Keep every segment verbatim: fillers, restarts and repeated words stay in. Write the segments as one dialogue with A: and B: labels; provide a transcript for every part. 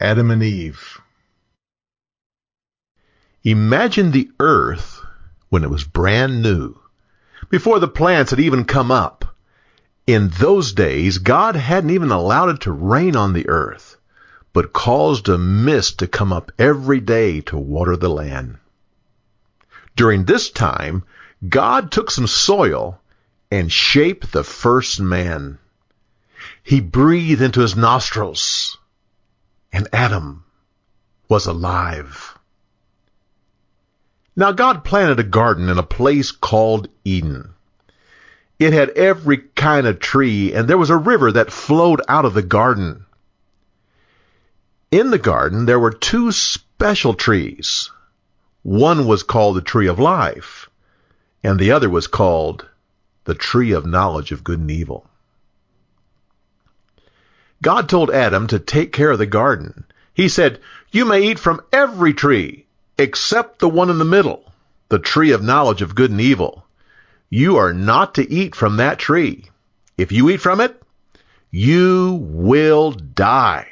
A: Adam and Eve. Imagine the earth when it was brand new, before the plants had even come up. In those days, God hadn't even allowed it to rain on the earth, but caused a mist to come up every day to water the land. During this time, God took some soil and shaped the first man. He breathed into his nostrils, and Adam was alive. Now God planted a garden in a place called Eden. It had every kind of tree, and there was a river that flowed out of the garden. In the garden, there were two special trees. One was called the tree of life, and the other was called the tree of knowledge of good and evil. God told Adam to take care of the garden. He said, "You may eat from every tree, except the one in the middle, the tree of knowledge of good and evil. You are not to eat from that tree. If you eat from it, you will die."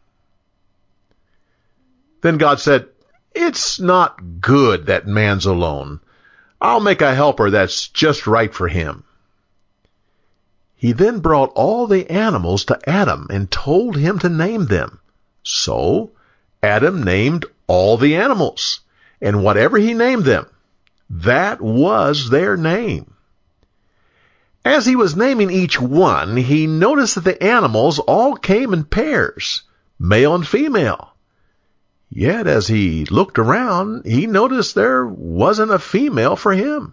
A: Then God said, "It's not good that man's alone. I'll make a helper that's just right for him." He then brought all the animals to Adam and told him to name them. So Adam named all the animals, and whatever he named them, that was their name. As he was naming each one, he noticed that the animals all came in pairs, male and female. Yet as he looked around, he noticed there wasn't a female for him.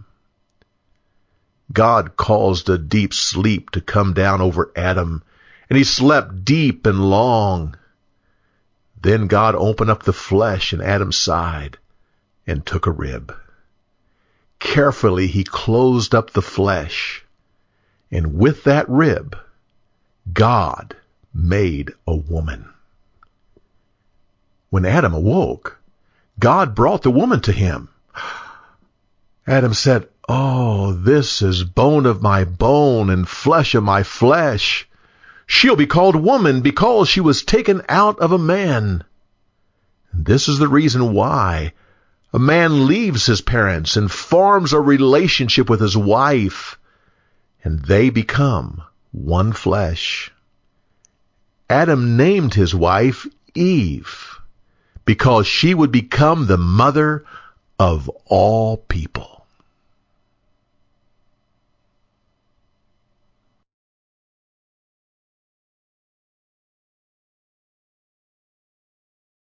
A: God caused a deep sleep to come down over Adam, and he slept deep and long. Then God opened up the flesh in Adam's side and took a rib. Carefully he closed up the flesh, and with that rib, God made a woman. When Adam awoke, God brought the woman to him. Adam said, "Oh, this is bone of my bone and flesh of my flesh. She'll be called woman because she was taken out of a man." This is the reason why a man leaves his parents and forms a relationship with his wife, and they become one flesh. Adam named his wife Eve because she would become the mother of all people.